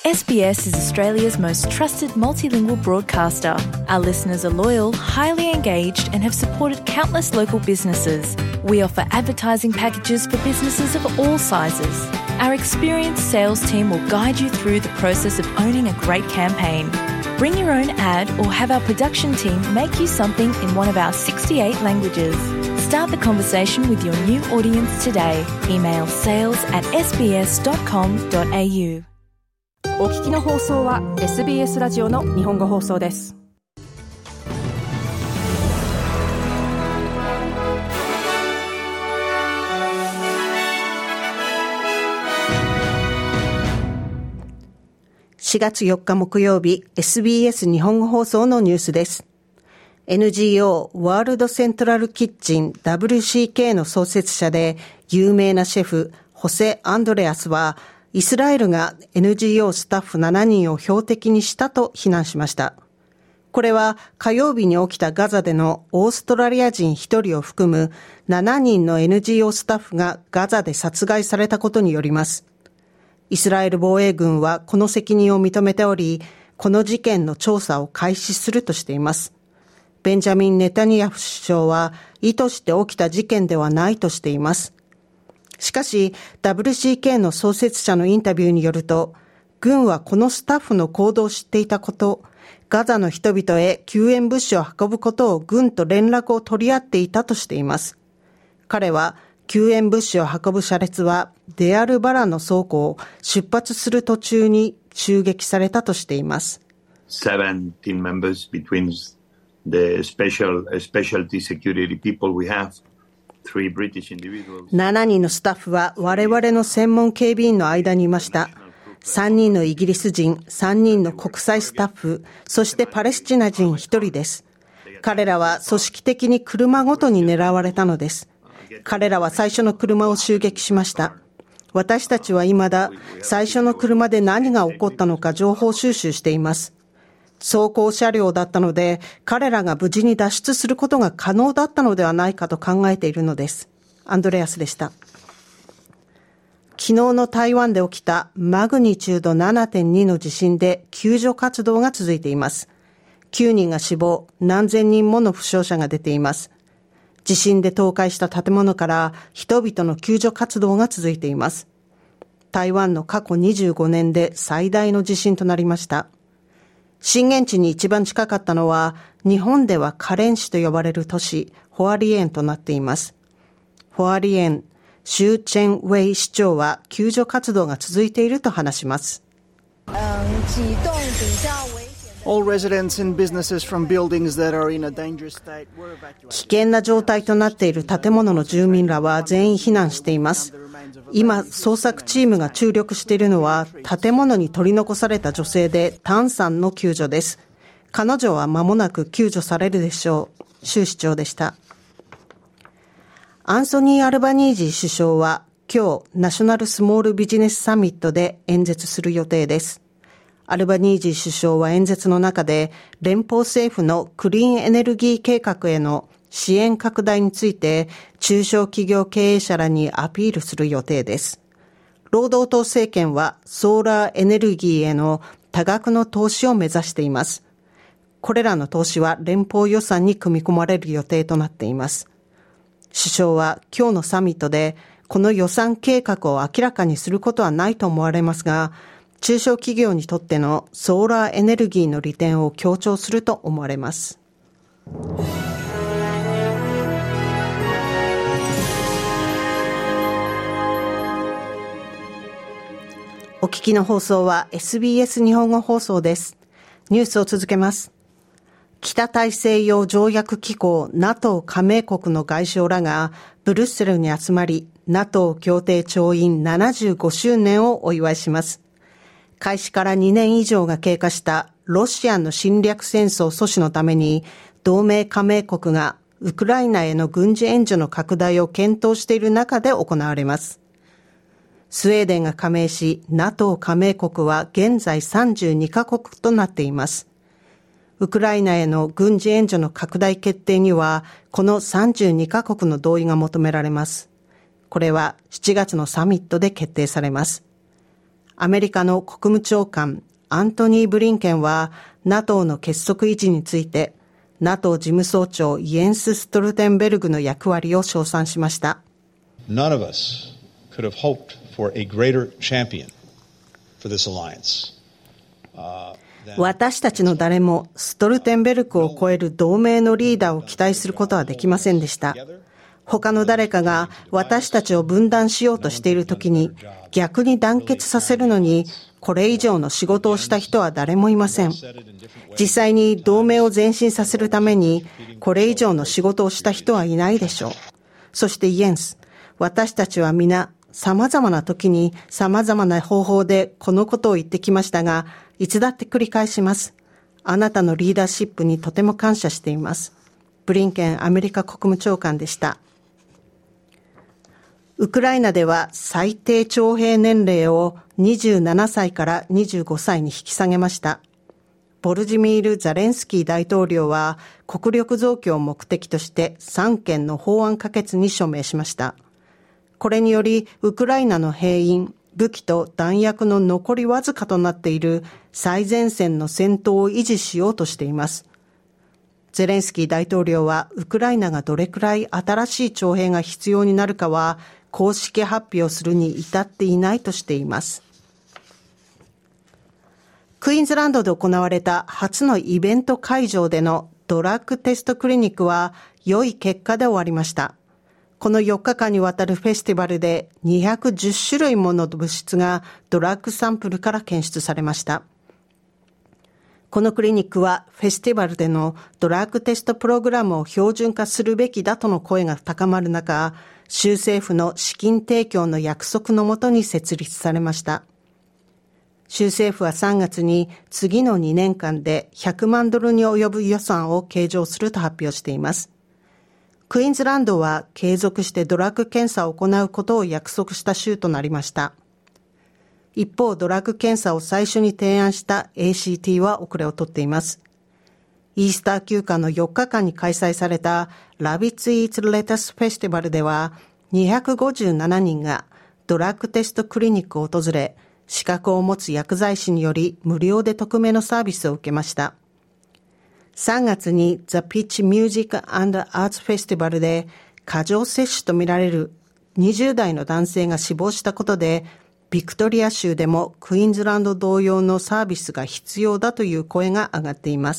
SBS is Australia's most trusted multilingual broadcaster. Our listeners are loyal, highly engaged, and have supported countless local businesses. We offer advertising packages for businesses of all sizes. Our experienced sales team will guide you through the process of owning a great campaign. Bring your own ad or have our production team make you something in one of our 68 languages. Start the conversation with your new audience today. Email sales@sbs.com.au。 お聞きの放送は SBS ラジオの日本語放送です。 4月4日木曜日、SBS 日本語放送のニュースです。NGO ワールドセントラルキッチン WCK の創設者で有名なシェフホセ・アンドレアスは、イスラエルが NGO スタッフ7人を標的にしたと非難しました。これは火曜日に起きたガザでのオーストラリア人1人を含む7人の NGO スタッフがガザで殺害されたことによります。イスラエル防衛軍はこの責任を認めており、この事件の調査を開始するとしています。ベンジャミン・ネタニヤフ首相は意図して起きた事件ではないとしています。しかし WCK の創設者のインタビューによると、軍はこのスタッフの行動を知っていたこと、ガザの人々へ救援物資を運ぶことを軍と連絡を取り合っていたとしています。彼は救援物資を運ぶ車列はデアルバラの倉庫を出発する途中に襲撃されたとしています。 7 team members between the specialty security people we have.7 人のスタッフは我々の専門警備員の間にいました。3人のイギリス人、3人の国際スタッフ、そしてパレスチナ人1人です。彼らは組織的に車ごとに狙われたのです。彼らは最初の車を襲撃しました。私たちは未だ最初の車で何が起こったのか情報収集しています。装甲車両だったので、彼らが無事に脱出することが可能だったのではないかと考えているのです。アンドレアスでした。昨日の台湾で起きたマグニチュード 7.2 の地震で救助活動が続いています。9人が死亡、何千人もの負傷者が出ています。地震で倒壊した建物から人々の救助活動が続いています。台湾の過去25年で最大の地震となりました。震源地に一番近かったのは、日本ではカレン市と呼ばれる都市、ホアリエンとなっています。ホアリエン、シュー・チェン・ウェイ市長は救助活動が続いていると話します。危険な状態となっている建物の住民らは全員避難しています。今、捜索チームが注力しているのは、建物に取り残された女性でタンさんの救助です。彼女は間もなく救助されるでしょう。州市長でした。アンソニー・アルバニージー首相は、今日、ナショナルスモールビジネスサミットで演説する予定です。アルバニージー首相は演説の中で、連邦政府のクリーンエネルギー計画への支援拡大について中小企業経営者らにアピールする予定です。労働党政権はソーラーエネルギーへの多額の投資を目指しています。これらの投資は連邦予算に組み込まれる予定となっています。首相は今日のサミットでこの予算計画を明らかにすることはないと思われますが、中小企業にとってのソーラーエネルギーの利点を強調すると思われます。お聞きの放送は SBS 日本語放送です。ニュースを続けます。北大西洋条約機構 NATO 加盟国の外相らがブリュッセルに集まり、NATO 協定調印75周年をお祝いします。開始から2年以上が経過したロシアの侵略戦争阻止のために、同盟加盟国がウクライナへの軍事援助の拡大を検討している中で行われます。スウェーデンが加盟し、NATO 加盟国は現在32カ国となっています。ウクライナへの軍事援助の拡大決定には、この32カ国の同意が求められます。これは7月のサミットで決定されます。 アメリカの国務長官アントニー・ブリンケンは NATO の結束維持について NATO 事務総長イエンス・ストルテンベルグの役割を称賛しました。 None of us could have hoped for a greater champion for this alliance. 私たちの誰もストルテンベルクを超える同盟のリーダーを期待することはできませんでした。他の誰かが私たちを分断しようとしているときに逆に団結させるのにこれ以上の仕事をした人は誰もいません。実際に同盟を前進させるためにこれ以上の仕事をした人はいないでしょう。そしてイエンス、私たちは皆様々な時に様々な方法でこのことを言ってきましたが、いつだって繰り返します。あなたのリーダーシップにとても感謝しています。ブリンケンアメリカ国務長官でした。ウクライナでは最低徴兵年齢を27歳から25歳に引き下げました。ボルジミール・ザレンスキー大統領は国力増強を目的として3件の法案可決に署名しました。これによりウクライナの兵員、武器と弾薬の残りわずかとなっている最前線の戦闘を維持しようとしています。ゼレンスキー大統領はウクライナがどれくらい新しい徴兵が必要になるかは公式発表するに至っていないとしています。クイーンズランドで行われた初のイベント会場でのドラッグテストクリニックは良い結果で終わりました。この4日間にわたるフェスティバルで210種類もの物質がドラッグサンプルから検出されました。このクリニックはフェスティバルでのドラッグテストプログラムを標準化するべきだとの声が高まる中、州政府の資金提供の約束のもとに設立されました。州政府は3月に次の2年間で100万ドルに及ぶ予算を計上すると発表しています。クイーンズランドは継続してドラッグ検査を行うことを約束した州となりました。一方、ドラッグ検査を最初に提案した ACT は遅れをとっています。イースター休暇の4日間に開催されたラビッツ・イーツ・レタス・フェスティバルでは257人がドラッグテストクリニックを訪れ、資格を持つ薬剤師により無料で匿名のサービスを受けました。3月に The Pitch Music and Arts Festival で過剰摂取とみられる20代の男性が死亡したことで、ビクトリア州でもクイーンズランド同様のサービスが必要だという声が上がっています。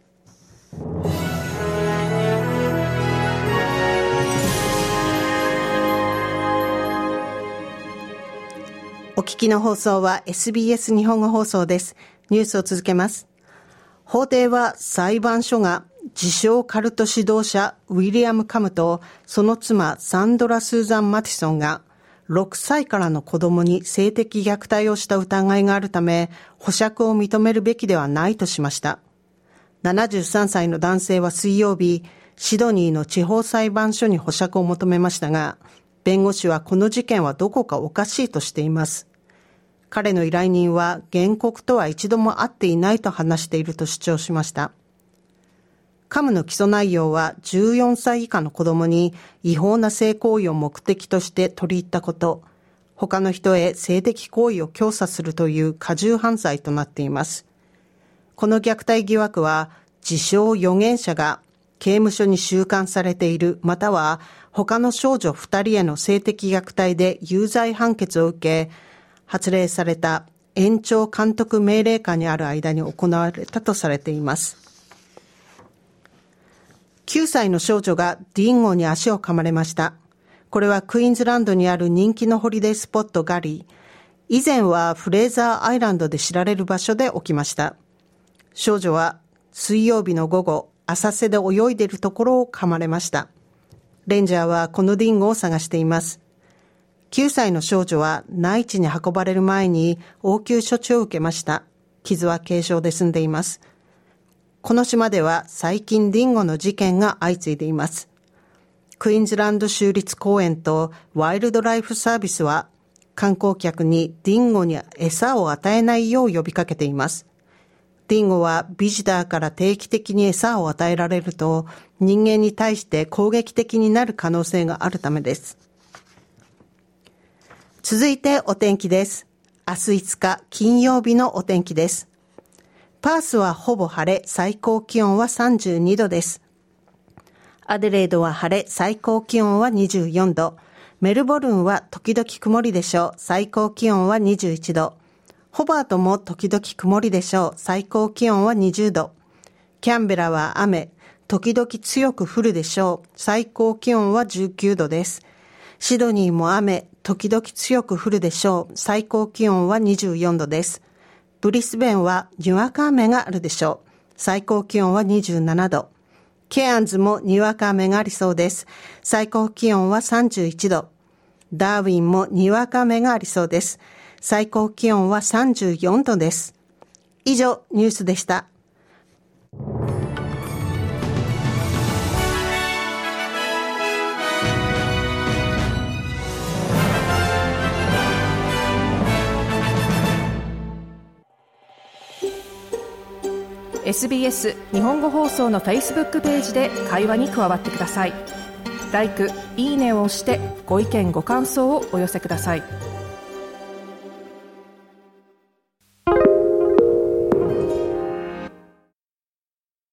お聞きの放送は SBS 日本語放送です。ニュースを続けます。法廷は裁判所が自称カルト指導者ウィリアム・カムとその妻サンドラ・スーザン・マティソンが6歳からの子供に性的虐待をした疑いがあるため保釈を認めるべきではないとしました。73歳の男性は水曜日、シドニーの地方裁判所に保釈を求めましたが、弁護士はこの事件はどこかおかしいとしています。彼の依頼人は原告とは一度も会っていないと話していると主張しました。カムの起訴内容は14歳以下の子供に違法な性行為を目的として取り入ったこと、他の人へ性的行為を教唆するという加重犯罪となっています。この虐待疑惑は自称預言者が刑務所に収監されている、または他の少女2人への性的虐待で有罪判決を受け、発令された延長監督命令下にある間に行われたとされています。9歳の少女がディンゴに足を噛まれました。これはクイーンズランドにある人気のホリデースポットガリー。以前はフレーザーアイランドで知られる場所で起きました。少女は水曜日の午後、浅瀬で泳いでいるところを噛まれました。レンジャーはこのディンゴを探しています。9歳の少女は内地に運ばれる前に応急処置を受けました。傷は軽傷で済んでいます。この島では最近ディンゴの事件が相次いでいます。クイーンズランド州立公園とワイルドライフサービスは観光客にディンゴに餌を与えないよう呼びかけています。ディンゴはビジターから定期的に餌を与えられると人間に対して攻撃的になる可能性があるためです。続いてお天気です。 明日5日金曜日のお天気です。パースはほぼ晴れ、最高気温は32度です。アデレードは晴れ、最高気温は24度。メルボルンは時々曇りでしょう。最高気温は21度。ホバートも時々曇りでしょう。最高気温は20度。キャンベラは雨、時々強く降るでしょう。最高気温は19度です。シドニーも雨、時々強く降るでしょう。最高気温は24度です。ブリスベンはにわか雨があるでしょう。最高気温は27度。ケアンズもにわか雨がありそうです。最高気温は31度。ダーウィンもにわか雨がありそうです。最高気温は34度です。以上、ニュースでした。 SBS 日本語放送の Facebook ページで会話に加わってください。LIKE、いいねを押してご意見ご感想をお寄せください。